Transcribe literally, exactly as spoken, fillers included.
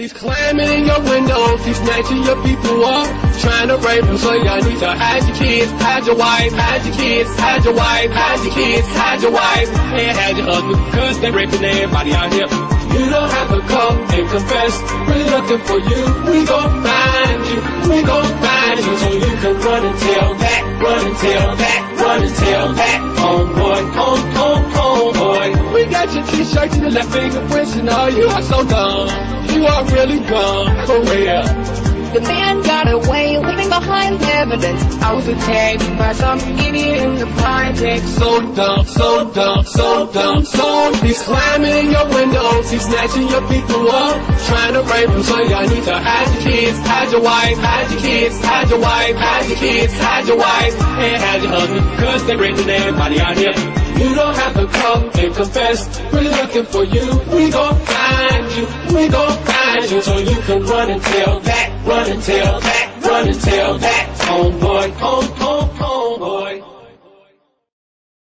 He's climbing in your windows, he's snatching your people up, trying to rape them, so y'all need to hide your kids, hide your wife, hide your kids, hide your wife, hide your kids, hide your wife, and hide your husband, cause they raping everybody out here. You don't have to come and confess, we're looking for you, we gon' find you, we gon' find you, so you can run and tell that, run and tell that, run and tell that, homeboy, home, home, homeboy. We got your t-shirts and your left fingerprints and all, you are so dumb. You are really gone, for real. The man got away, leaving behind evidence. I was attacked by some idiot in the project. So dumb, so dumb, so dumb, so he's climbing in your windows, he's snatching your people up, trying to rape them, so y'all need to hide your kids, hide your wife, hide your kids, hide your wife, hide your kids, hide your wife, and hide your husband, cause they raping everybody out here. You don't have to come and confess, we're looking for you, we gon' find you, we gon' find you, so you can run and tell that, run and tell that, run and tell that, homeboy, homeboy.